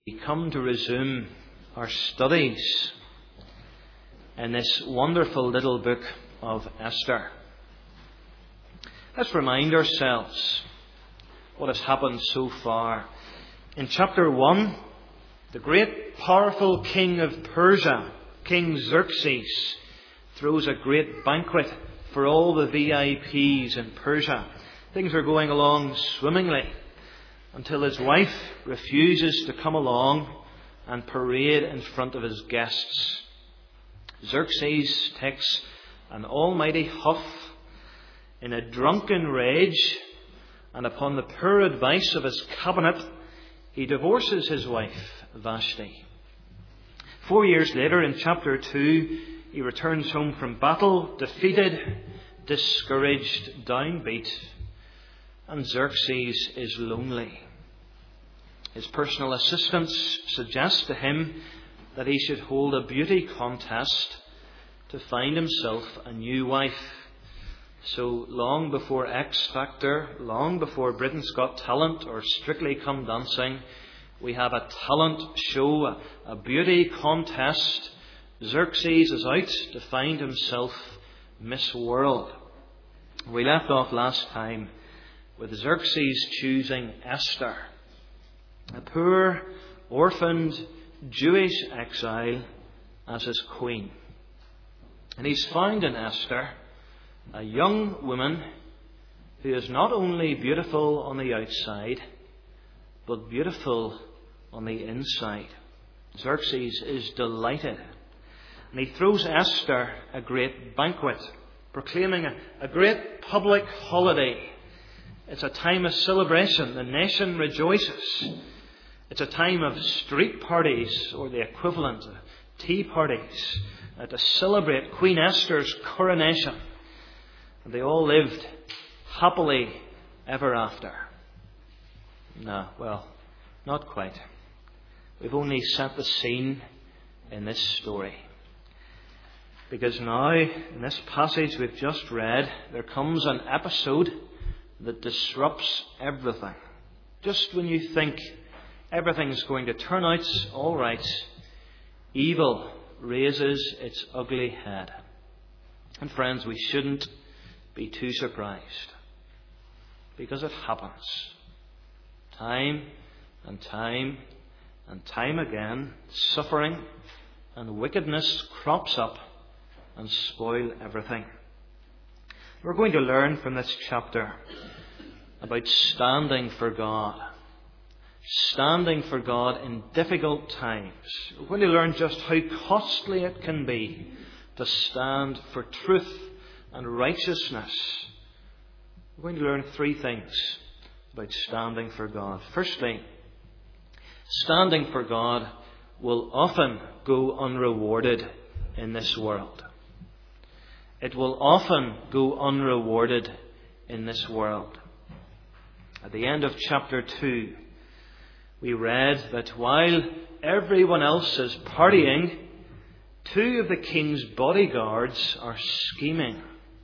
We come to resume our studies in this wonderful little book of Esther. Let's remind ourselves what has happened so far. In chapter 1, the great powerful king of Persia, King Xerxes, throws a great banquet for all the VIPs in Persia. Things are going along swimmingly until his wife refuses to come along and parade in front of his guests. Xerxes takes an almighty huff in a drunken rage, and upon the poor advice of his cabinet, he divorces his wife, Vashti. 4 years later, in chapter 2, he returns home from battle, defeated, discouraged, downbeat, and Xerxes is lonely. His personal assistants suggest to him that he should hold a beauty contest to find himself a new wife. So long before X Factor, long before Britain's Got Talent or Strictly Come Dancing, we have a talent show, a beauty contest. Xerxes is out to find himself Miss World. We left off last time with Xerxes choosing Esther, a poor, orphaned Jewish exile, as his queen. And he's found in Esther a young woman who is not only beautiful on the outside, but beautiful on the inside. Xerxes is delighted. And he throws Esther a great banquet, proclaiming a great public holiday. It's a time of celebration. The nation rejoices. It's a time of street parties, or the equivalent of tea parties, to celebrate Queen Esther's coronation. And they all lived happily ever after. No, well, not quite. We've only set the scene in this story. Because now, in this passage we've just read, there comes an episode that disrupts everything. Just when you think everything's going to turn out all right, evil raises its ugly head. And friends, we shouldn't be too surprised, because it happens. Time and time and time again, suffering and wickedness crops up and spoil everything. We're going to learn from this chapter about standing for God. Standing for God in difficult times. We're going to learn just how costly it can be to stand for truth and righteousness. We're going to learn 3 things about standing for God. Firstly, standing for God will often go unrewarded in this world. It will often go unrewarded in this world. At the end of chapter 2, we read that while everyone else is partying, 2 of the king's bodyguards are scheming.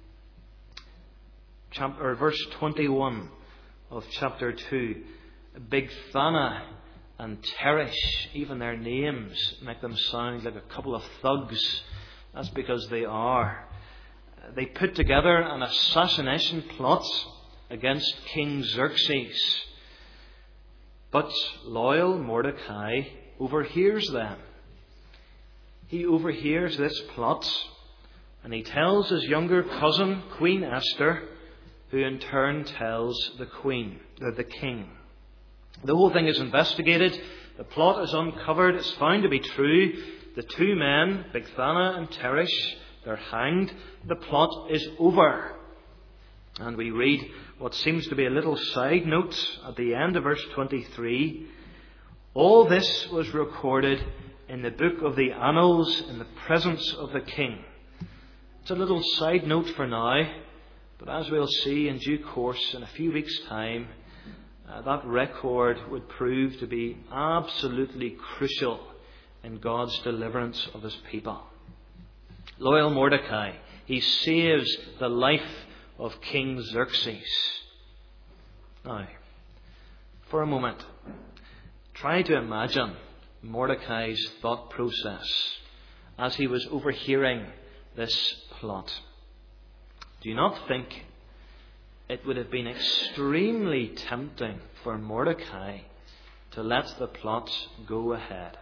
Verse 21 of chapter 2. Bigthana and Teresh, even their names make them sound like a couple of thugs. That's because they are. They put together an assassination plot against King Xerxes. But loyal Mordecai overhears them. He overhears this plot, and he tells his younger cousin, Queen Esther, who in turn tells the king. The whole thing is investigated. The plot is uncovered. It's found to be true. The 2 men, Bigthana and Teresh, they're hanged. The plot is over. And we read what seems to be a little side note at the end of verse 23. All this was recorded in the book of the annals in the presence of the king. It's a little side note for now, but as we'll see in due course in a few weeks' time, that record would prove to be absolutely crucial in God's deliverance of his people. Loyal Mordecai, he saves the life of King Xerxes. Now, for a moment, try to imagine Mordecai's thought process as he was overhearing this plot. Do you not think it would have been extremely tempting for Mordecai to let the plot go ahead?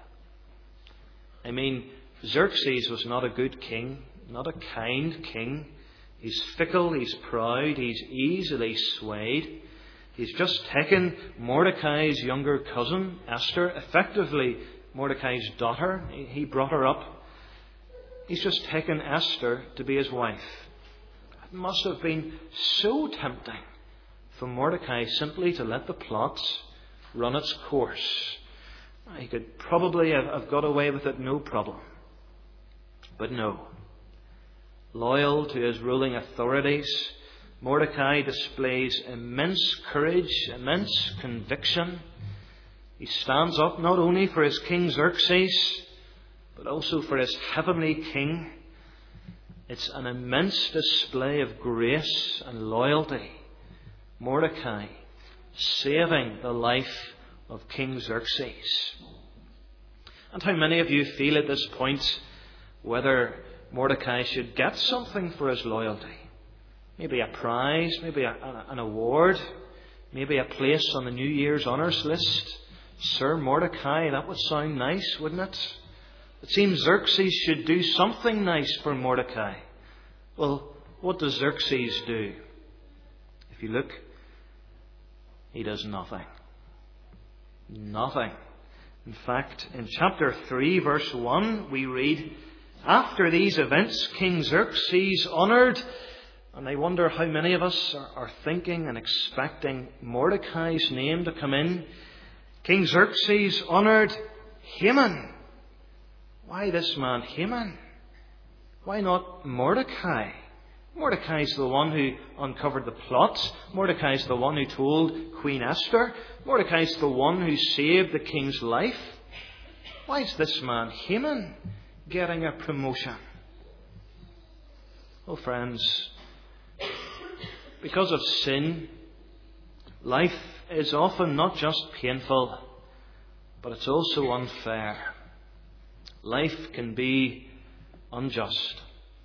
I mean, Xerxes was not a good king, not a kind king. He's fickle, he's proud, he's easily swayed. He's just taken Mordecai's younger cousin, Esther, effectively Mordecai's daughter. He brought her up. He's just taken Esther to be his wife. It must have been so tempting for Mordecai simply to let the plot run its course. He could probably have got away with it no problem. But no. Loyal to his ruling authorities, Mordecai displays immense courage, immense conviction. He stands up not only for his king Xerxes, but also for his heavenly king. It's an immense display of grace and loyalty. Mordecai saving the life of King Xerxes. And how many of you feel at this point whether Mordecai should get something for his loyalty? Maybe a prize, maybe an award, maybe a place on the New Year's honours list. Sir Mordecai, that would sound nice, wouldn't it? It seems Xerxes should do something nice for Mordecai. Well, what does Xerxes do? If you look, he does nothing. Nothing. In fact, in chapter 3, verse 1, we read, "After these events, King Xerxes honoured," and I wonder how many of us are thinking and expecting Mordecai's name to come in. King Xerxes honoured Haman. Why this man Haman? Why not Mordecai? Mordecai's the one who uncovered the plot. Mordecai's the one who told Queen Esther. Mordecai's the one who saved the king's life. Why is this man Haman getting a promotion? Well, friends, because of sin, life is often not just painful, but it's also unfair. Life can be unjust.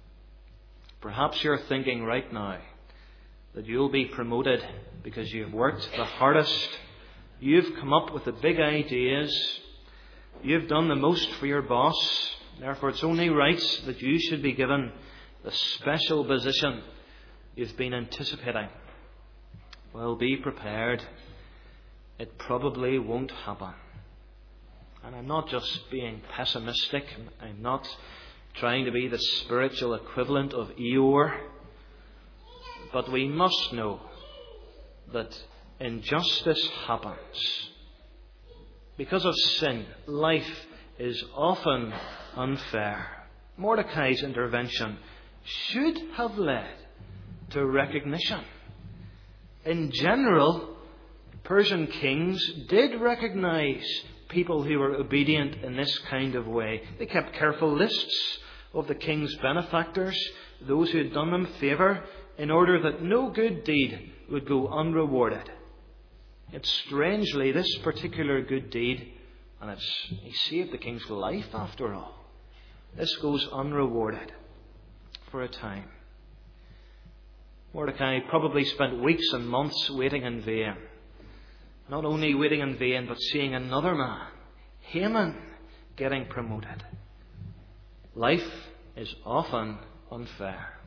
Perhaps you're thinking right now that you'll be promoted because you've worked the hardest, you've come up with the big ideas, you've done the most for your boss, therefore it's only right that you should be given the special position you've been anticipating. Well, be prepared. It probably won't happen. And I'm not just being pessimistic. I'm not trying to be the spiritual equivalent of Eeyore. But we must know that injustice happens. Because of sin, life is often unfair. Mordecai's intervention should have led to recognition. In general, Persian kings did recognize people who were obedient in this kind of way. They kept careful lists of the king's benefactors, those who had done them favour, in order that no good deed would go unrewarded. Yet strangely, this particular good deed, and he saved the king's life after all, this goes unrewarded for a time. Mordecai probably spent weeks and months waiting in vain. Not only waiting in vain, but seeing another man, Haman, getting promoted. Life is often unfair,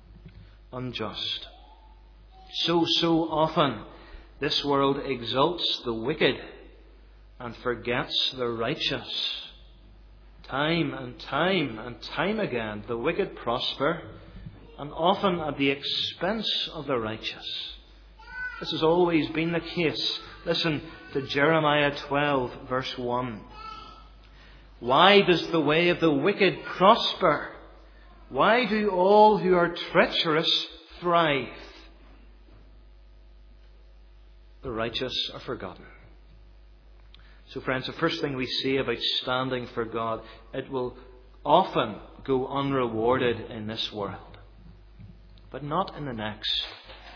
unjust. So often this world exalts the wicked and forgets the righteous. Time and time again, the wicked prosper, and often at the expense of the righteous. This has always been the case. Listen to Jeremiah 12, verse 1. Why does the way of the wicked prosper? Why do all who are treacherous thrive? The righteous are forgotten. So friends, the first thing we see about standing for God, it will often go unrewarded in this world. But not in the next.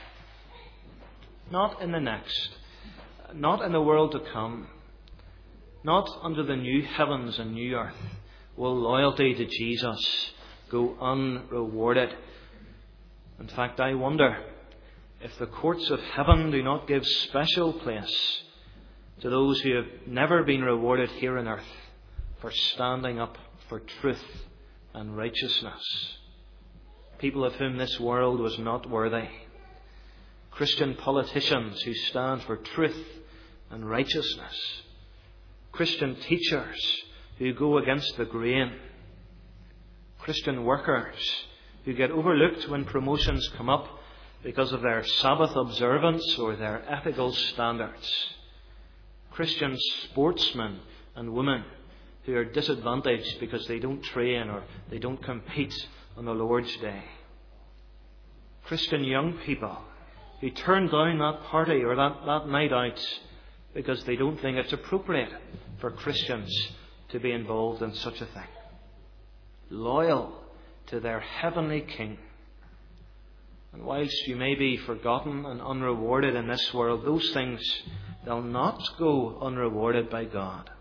Not in the next. Not in the world to come. Not under the new heavens and new earth will loyalty to Jesus go unrewarded. In fact, I wonder if the courts of heaven do not give special place to those who have never been rewarded here on earth for standing up for truth and righteousness. People of whom this world was not worthy. Christian politicians who stand for truth and righteousness. Christian teachers who go against the grain. Christian workers who get overlooked when promotions come up because of their Sabbath observance or their ethical standards. Christian sportsmen and women who are disadvantaged because they don't train or they don't compete on the Lord's Day. Christian young people who turn down that party or that night out because they don't think it's appropriate for Christians to be involved in such a thing. Loyal to their heavenly King. And whilst you may be forgotten and unrewarded in this world, those things, they'll not go unrewarded by God.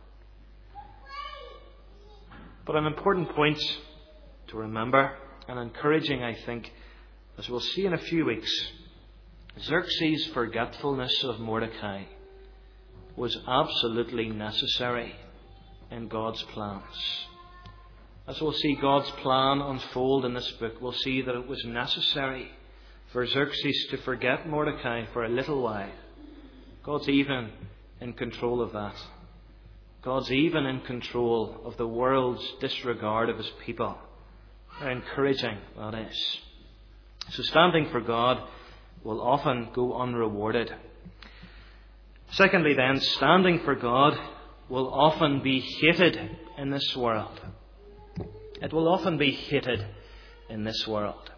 But an important point to remember, and encouraging, I think, as we'll see in a few weeks, Xerxes' forgetfulness of Mordecai was absolutely necessary in God's plans. As we'll see God's plan unfold in this book, we'll see that it was necessary for Xerxes to forget Mordecai for a little while. God's even in control of that. God's even in control of the world's disregard of his people. How encouraging that is. So standing for God will often go unrewarded. Secondly then, standing for God will often be hated in this world. It will often be hated in this world.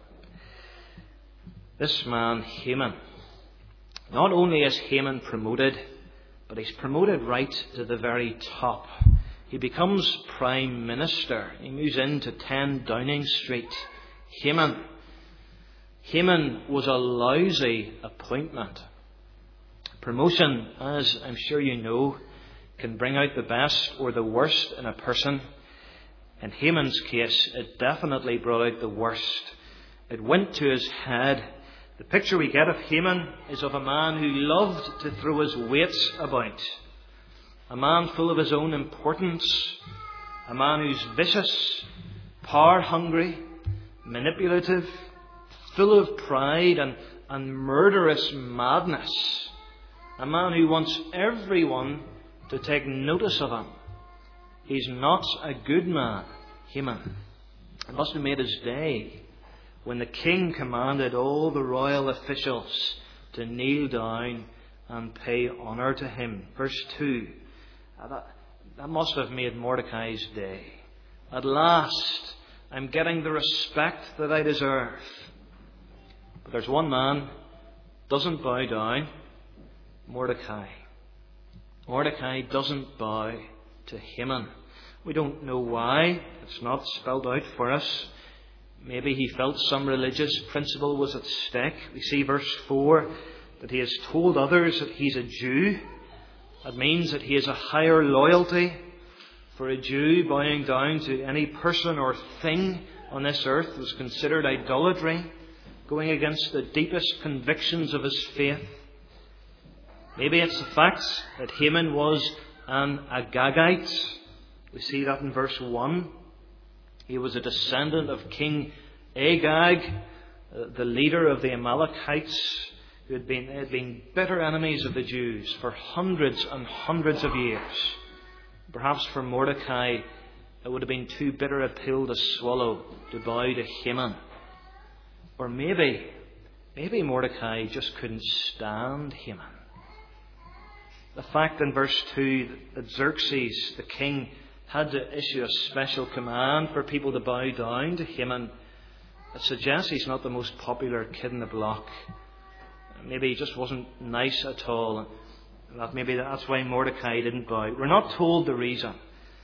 This man, Haman, not only is Haman promoted, but he's promoted right to the very top. He becomes Prime Minister. He moves into 10 Downing Street. Haman was a lousy appointment. Promotion, as I'm sure you know, can bring out the best or the worst in a person. In Haman's case, it definitely brought out the worst. It went to his head. The picture we get of Haman is of a man who loved to throw his weights about. A man full of his own importance. A man who's vicious, power-hungry, manipulative, full of pride and murderous madness. A man who wants everyone to take notice of him. He's not a good man, Haman. It must have made his day when the king commanded all the royal officials to kneel down and pay honour to him. Verse 2. That must have made Mordecai's day. At last, I'm getting the respect that I deserve. But there's one man doesn't bow down. Mordecai. Mordecai doesn't bow to Haman. We don't know why. It's not spelled out for us. Maybe he felt some religious principle was at stake. We see verse 4 that he has told others that he's a Jew. That means that he has a higher loyalty. For a Jew, bowing down to any person or thing on this earth was considered idolatry, going against the deepest convictions of his faith. Maybe it's the fact that Haman was an Agagite. We see that in verse 1. He was a descendant of King Agag, the leader of the Amalekites, who had been bitter enemies of the Jews for hundreds and hundreds of years. Perhaps for Mordecai, it would have been too bitter a pill to swallow to bow to Haman. Or maybe Mordecai just couldn't stand Haman. The fact in verse 2 that Xerxes, the king, had to issue a special command for people to bow down to Haman, it suggests he's not the most popular kid in the block. Maybe he just wasn't nice at all. Maybe that's why Mordecai didn't bow. We're not told the reason.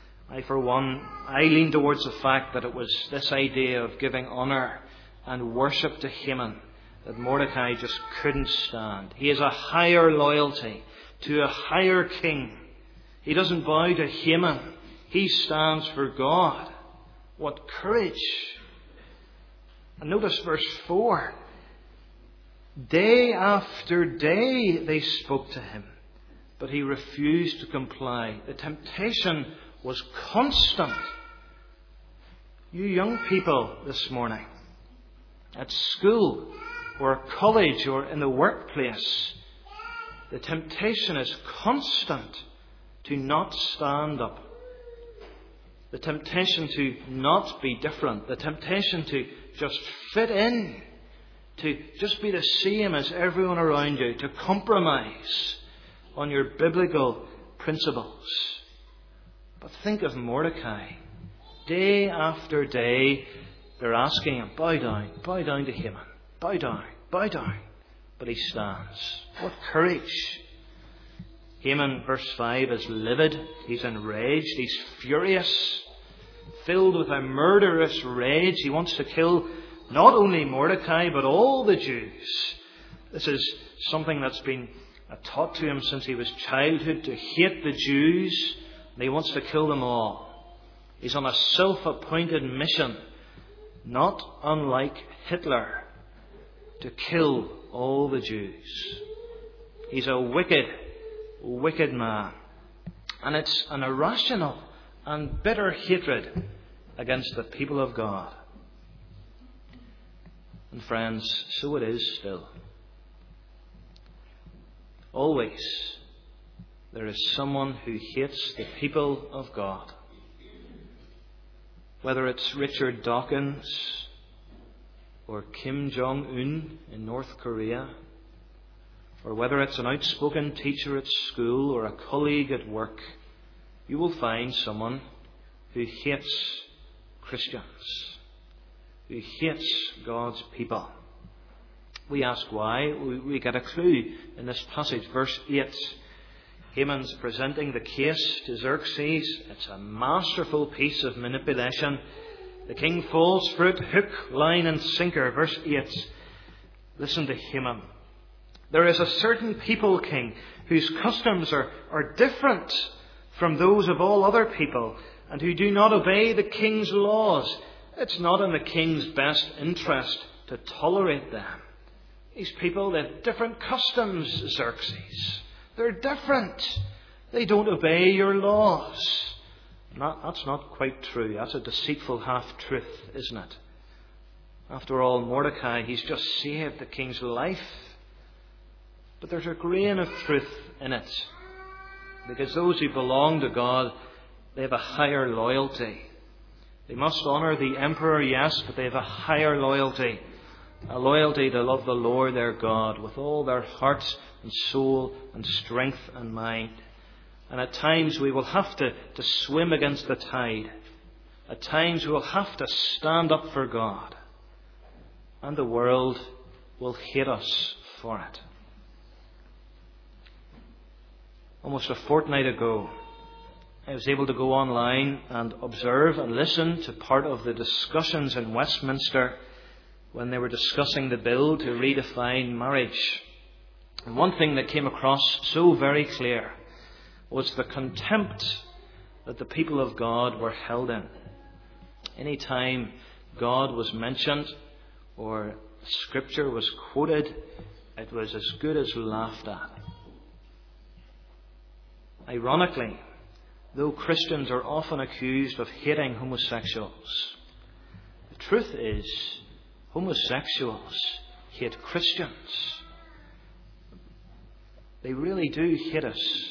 I lean towards the fact that it was this idea of giving honour and worship to Haman that Mordecai just couldn't stand. He has a higher loyalty to a higher king. He doesn't bow to Haman. He stands for God. What courage! And notice verse 4. Day after day they spoke to him, but he refused to comply. The temptation was constant. You young people this morning, at school or college or in the workplace, the temptation is constant to not stand up. The temptation to not be different. The temptation to just fit in. To just be the same as everyone around you. To compromise on your biblical principles. But think of Mordecai. Day after day, they're asking him, bow down to Haman. Bow down. But he stands. What courage! Haman, verse 5, is livid. He's enraged. He's furious. Filled with a murderous rage. He wants to kill not only Mordecai, but all the Jews. This is something that's been taught to him since he was childhood, to hate the Jews. And he wants to kill them all. He's on a self-appointed mission, not unlike Hitler, to kill all the Jews. He's a wicked man. And it's an irrational and bitter hatred against the people of God. And friends, so it is still. Always there is someone who hates the people of God. Whether it's Richard Dawkins or Kim Jong-un in North Korea, or whether it's an outspoken teacher at school or a colleague at work, you will find someone who hates Christians, who hates God's people. We ask why. We get a clue in this passage. Verse 8. Haman's presenting the case to Xerxes. It's a masterful piece of manipulation. The king falls for it, hook, line and sinker. Verse 8. Listen to Haman. There is a certain people, king, whose customs are different from those of all other people, and who do not obey the king's laws. It's not in the king's best interest to tolerate them. These people, they have different customs, Xerxes. They're different. They don't obey your laws. That's not quite true. That's a deceitful half-truth, isn't it? After all, Mordecai, he's just saved the king's life. But there's a grain of truth in it. Because those who belong to God, they have a higher loyalty. They must honour the emperor, yes, but they have a higher loyalty. A loyalty to love the Lord their God with all their heart and soul and strength and mind. And at times we will have to swim against the tide. At times we will have to stand up for God. And the world will hate us for it. Almost a fortnight ago, I was able to go online and observe and listen to part of the discussions in Westminster when they were discussing the bill to redefine marriage. And one thing that came across so very clear was the contempt that the people of God were held in. Any time God was mentioned or Scripture was quoted, it was as good as laughed at. Ironically, though Christians are often accused of hating homosexuals, the truth is homosexuals hate Christians. They really do hate us.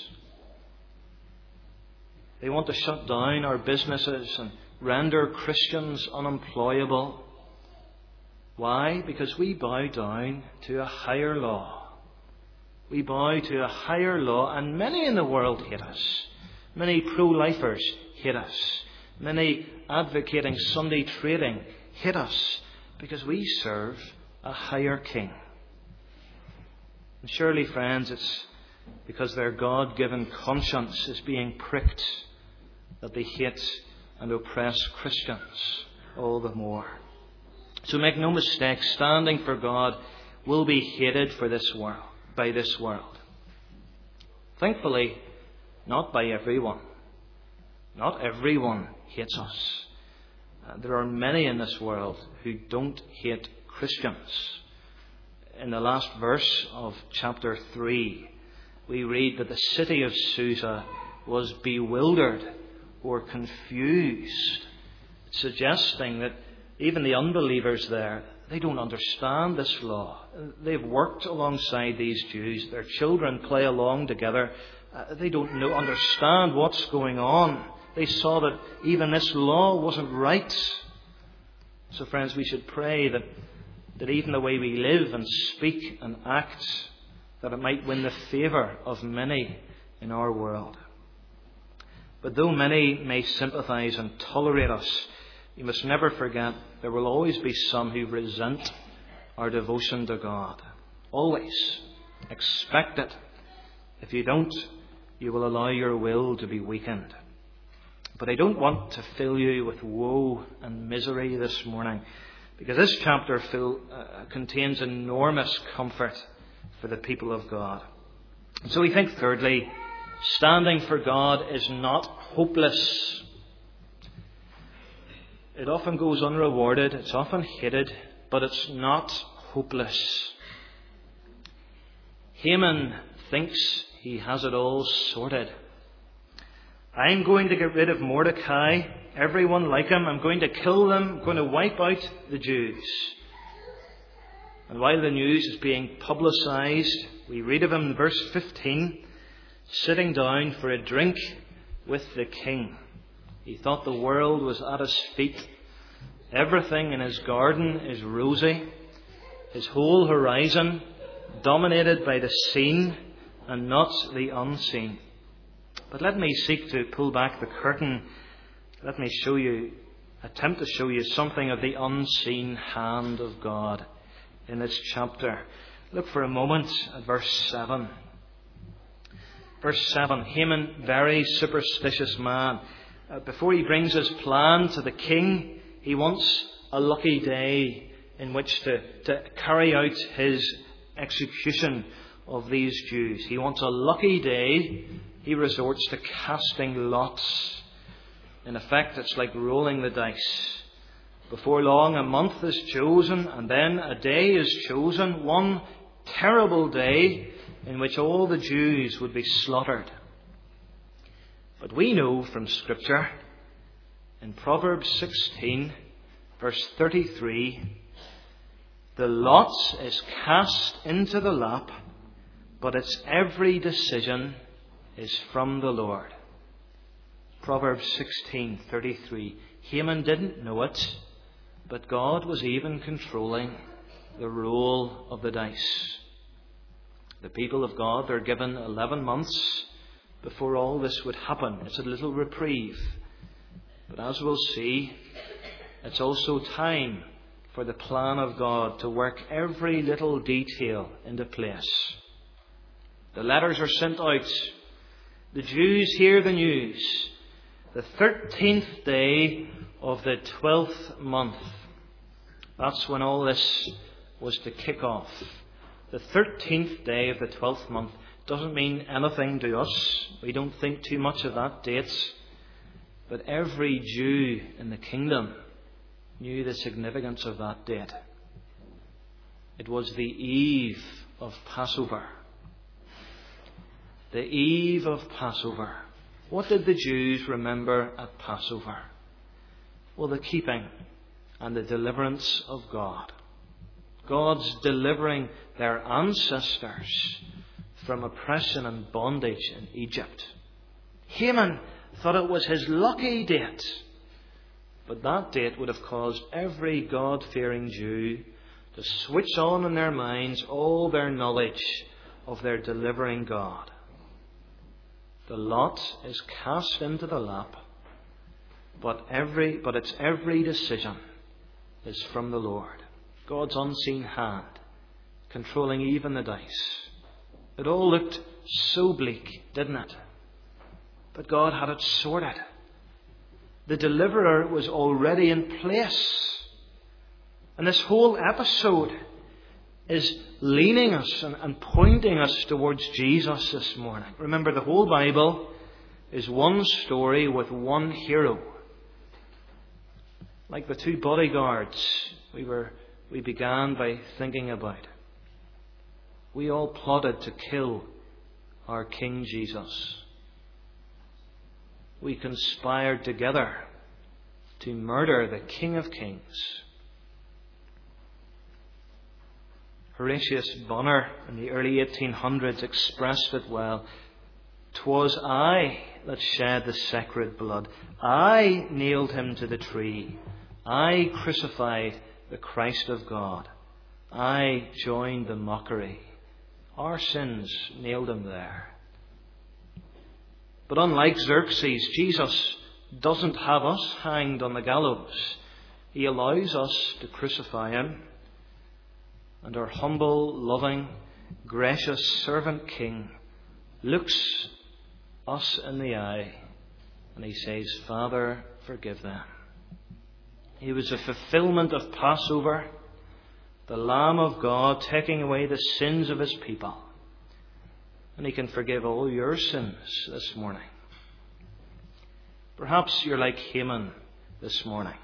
They want to shut down our businesses and render Christians unemployable. Why? Because we bow down to a higher law. We bow to a higher law, and many in the world hate us. Many pro-lifers hate us. Many advocating Sunday trading hate us because we serve a higher king. And surely, friends, it's because their God-given conscience is being pricked that they hate and oppress Christians all the more. So make no mistake, standing for God will be hated by this world. Thankfully, not by everyone. Not everyone hates us. There are many in this world who don't hate Christians. In the last verse of chapter 3, we read that the city of Susa was bewildered or confused, suggesting that even the unbelievers there, they don't understand this law. They've worked alongside these Jews. Their children play along together. They don't understand what's going on. They saw that even this law wasn't right. So friends, we should pray that even the way we live and speak and act, that it might win the favour of many in our world. But though many may sympathise and tolerate us, you must never forget there will always be some who resent our devotion to God. Always. Expect it. If you don't, you will allow your will to be weakened. But I don't want to fill you with woe and misery this morning, because this chapter contains enormous comfort for the people of God. And so we think, thirdly, standing for God is not hopeless. It often goes unrewarded, it's often hated, but it's not hopeless. Haman thinks he has it all sorted. I'm going to get rid of Mordecai, everyone like him. I'm going to kill them. I'm going to wipe out the Jews. And while the news is being publicised, we read of him in verse 15, sitting down for a drink with the king. He thought the world was at his feet. Everything in his garden is rosy. His whole horizon dominated by the seen and not the unseen. But let me seek to pull back the curtain. Let me attempt to show you something of the unseen hand of God in this chapter. Look for a moment at verse 7. Verse 7, Haman, very superstitious man. Before he brings his plan to the king, he wants a lucky day in which to carry out his execution of these Jews. He wants a lucky day. He resorts to casting lots. In effect, it's like rolling the dice. Before long, a month is chosen, and then a day is chosen, one terrible day in which all the Jews would be slaughtered. But we know from Scripture, in Proverbs 16, verse 33, the lot is cast into the lap, but its every decision is from the Lord. Proverbs 16:33. Haman didn't know it, but God was even controlling the roll of the dice. The people of God are given 11 months before all this would happen. It's a little reprieve. But as we'll see, it's also time for the plan of God to work every little detail into place. The letters are sent out. The Jews hear the news. The 13th day of the 12th month. That's when all this was to kick off. The 13th day of the 12th month doesn't mean anything to us. We don't think too much of that date. But every Jew in the kingdom knew the significance of that date. It was the eve of Passover. The eve of Passover. What did the Jews remember at Passover? Well, the keeping and the deliverance of God. God's delivering their ancestors from oppression and bondage in Egypt. Haman thought it was his lucky date. But that date would have caused every God-fearing Jew to switch on in their minds all their knowledge of their delivering God. The lot is cast into the lap, but its every decision is from the Lord. God's unseen hand, controlling even the dice. It all looked so bleak, didn't it? But God had it sorted. The deliverer was already in place. And this whole episode is leaning us and pointing us towards Jesus this morning. Remember, the whole Bible is one story with one hero. Like the two bodyguards we began by thinking about. We all plotted to kill our King Jesus. We conspired together to murder the King of Kings. Horatius Bonar in the early 1800s expressed it well. "'Twas I that shed the sacred blood. I nailed him to the tree. I crucified the Christ of God. I joined the mockery. Our sins nailed him there." But unlike Xerxes, Jesus doesn't have us hanged on the gallows. He allows us to crucify him. And our humble, loving, gracious servant King looks us in the eye and he says, "Father, forgive them." He was a fulfillment of Passover, the Lamb of God taking away the sins of his people. And he can forgive all your sins this morning. Perhaps you're like Haman this morning.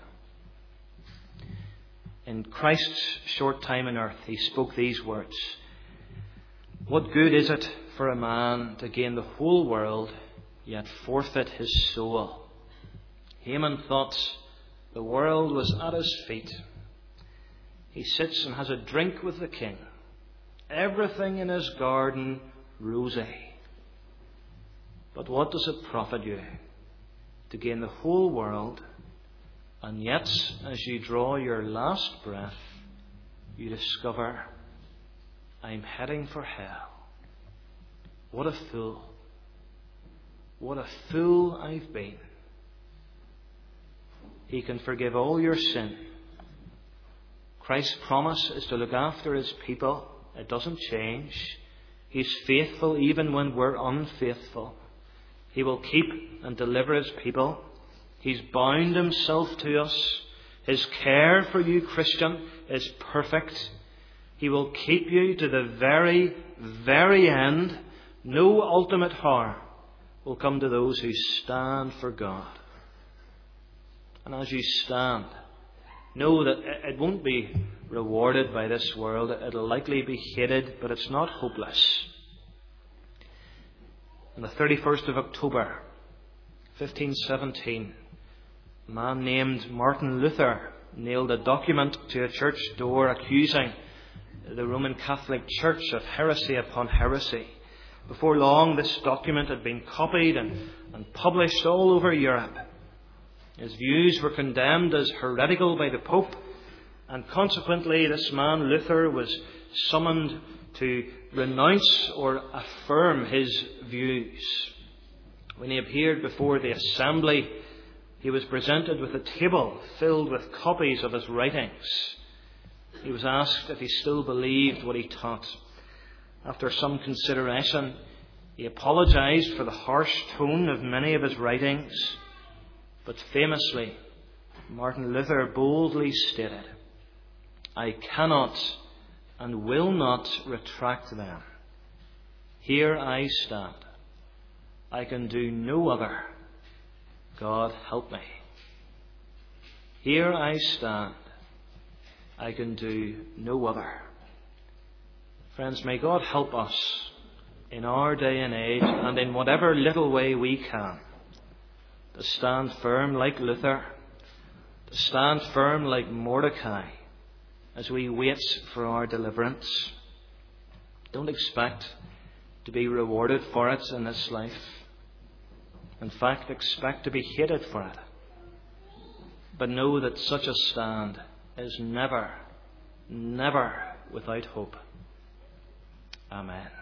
In Christ's short time on earth, he spoke these words: "What good is it for a man to gain the whole world, yet forfeit his soul?" Haman thought the world was at his feet. He sits and has a drink with the king. Everything in his garden rosy. But what does it profit you to gain the whole world, and yet, as you draw your last breath, you discover, "I'm heading for hell. What a fool. What a fool I've been." He can forgive all your sin. Christ's promise is to look after his people. It doesn't change. He's faithful even when we're unfaithful. He will keep and deliver his people. He's bound himself to us. His care for you, Christian, is perfect. He will keep you to the very, very end. No ultimate harm will come to those who stand for God. And as you stand, know that it won't be rewarded by this world. It'll likely be hated, but it's not hopeless. On the 31st of October, 1517, a man named Martin Luther nailed a document to a church door accusing the Roman Catholic Church of heresy upon heresy. Before long, this document had been copied and published all over Europe. His views were condemned as heretical by the Pope, and consequently this man Luther was summoned to renounce or affirm his views. When he appeared before the assembly, he was presented with a table filled with copies of his writings. He was asked if he still believed what he taught. After some consideration, he apologized for the harsh tone of many of his writings. But famously, Martin Luther boldly stated, "I cannot and will not retract them. Here I stand. I can do no other. God help me. Here I stand. I can do no other." Friends, may God help us in our day and age, and in whatever little way we can, to stand firm like Luther, to stand firm like Mordecai, as we wait for our deliverance. Don't expect to be rewarded for it in this life. In fact, expect to be hated for it. But know that such a stand is never, never without hope. Amen.